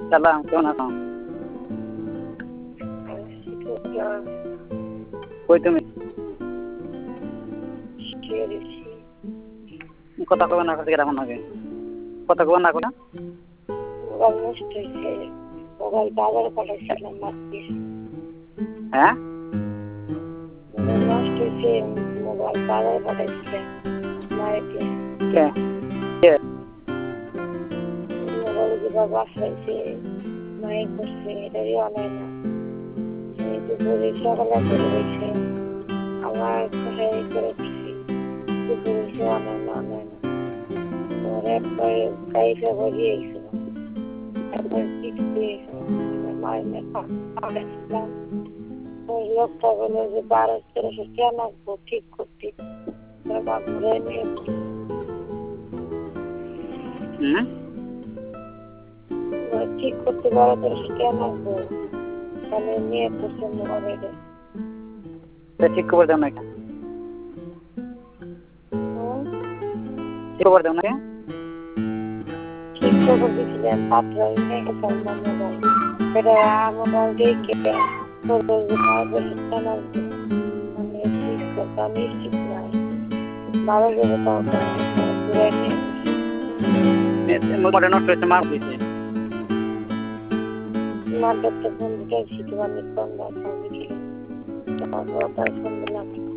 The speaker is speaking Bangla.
সালাম, কেমন আছো? কই তুমি? কথা কবে না করতে কেমন হবে? কথা কবে না করে? মোবাইল নষ্ট হয়েছে, মোবাইল বাজারে পাঠাইছিলাম মাত্র। হ্যাঁ নষ্ট হয়েছে, মোবাইল বাজারে পাঠাইছিলাম মায়েকে। কে কে মোবাইল যেটা বাসাইছে মায়ে করছে, এটাই অনেক না। দুপুরে সকালে করে রয়েছে, আমার কোথায় করেছি দুপুরে সে অনেক না অনেক না। তোমার একবার গাড়িটা ভরিয়ে গেছিল, একবার কিছু দিয়েছিল মায়ের পাঠাইছিলাম। ওই লোকটা বলে যে 1200-1300 কেন আসবো ঠিক করতে, মা ঘুরে নিয়ে ঠিক করতে 1200-1300 কেন আসবো, তাহলে নিয়ে করছে মোবাইলে। ঠিক খবর দাও না, ঠিক খবর দাও না। ঠিক খবর দিয়েছিলেন পাত্র নিয়ে গেছে আমার মোবাইল, সেটা মোবাইল দেখে আমি ঠিক করতাম নিশ্চিত নাই, ভালো যাবে তাও ঘুরে নিয়ে মোবাইল নষ্ট হয়েছে, মার দিয়েছে। মার ডাক্তার ফোন দিতে শিখে আমি ফোন দিলাম, তারপর তার ফোন দিলাম।